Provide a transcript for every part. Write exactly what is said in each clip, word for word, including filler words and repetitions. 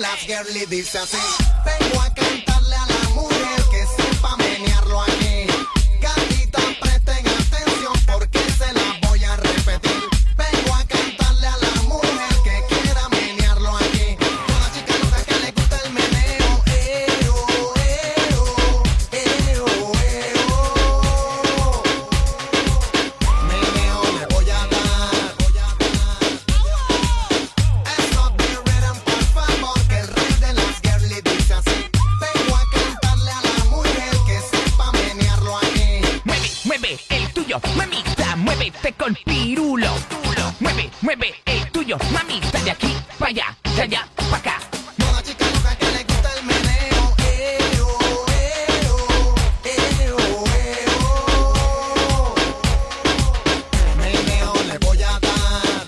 las girly dice así. Vengo a cantarle a la mujer que sepa menearlo aquí. Gatita, presten atención porque se la voy a repetir. Vengo a cantarle a la mujer que quiera menearlo aquí. Toda chica loca que le gusta el meneo. Eo, eo, eo, eo. Meneo le voy a dar. Eso de rhythm, por favor, que el rey de las girly dice así. Vengo a cantarle a la mujer que sepa menearlo aquí. Mueve, mueve el tuyo, mamita, muévete con pirulo. Mueve, mueve el tuyo, mamita, de aquí para allá, de allá para acá. Toda chica loca que le gusta el meneo. Eo, eo, eo, eo. Meneo le voy a dar.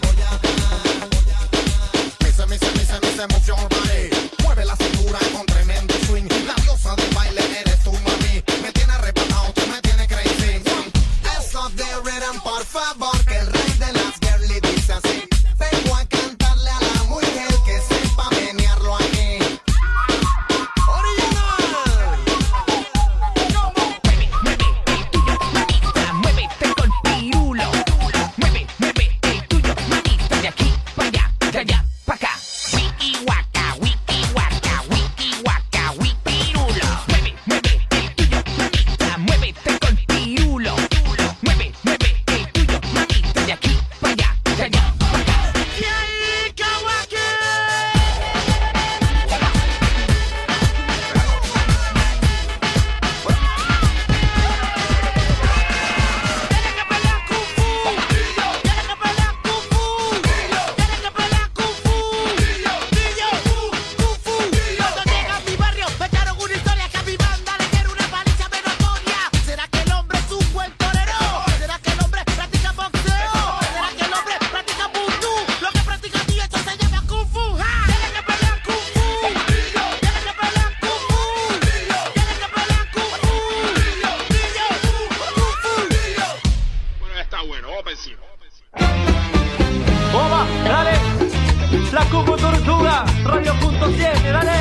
Mise, mise, mise, mise, move your body. Mueve la cintura con tremendo swing. La diosa del baile eres tú, mami. Me tiene arrebatado, tú me tienes crazy. Eso de rhythm, por favor, que el rey de las girly dice así. Vengo a cantarle a la mujer que sepa menearlo aquí. Original. Mueve, mueve el tuyo, mamita, muévete con pirulo. Mueve, mueve el tuyo, mamita, de aquí para allá, de allá para acá. Wiki waka, wiki waka, wiki waka, wikirulo. Mueve, mueve el tuyo, mamita, muévete con pirulo. Mueve, mueve el tuyo, mamita, de aquí para allá, de allá para acá. Bueno, está bueno, vamos para encima. Toma, dale. La Cucu Tortuga, Radio punto siete, dale.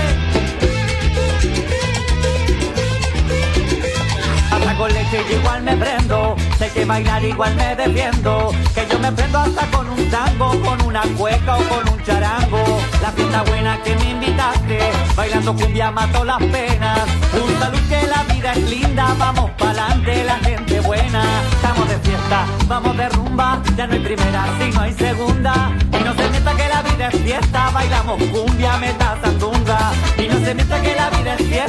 Hasta con leche yo igual me prendo, sé que bailar igual me defiendo, que yo me prendo hasta con un tango, con una cueca o con un charango. La fiesta buena que me invitaste, bailando cumbia mato las penas. Un salud que la vida es linda, vamos pa'lante la gente buena. Estamos de fiesta, vamos de rumba, ya no hay primera, si no hay segunda. Y no se meta que la vida es fiesta, bailamos cumbia, meta sandunga. Y no se meta que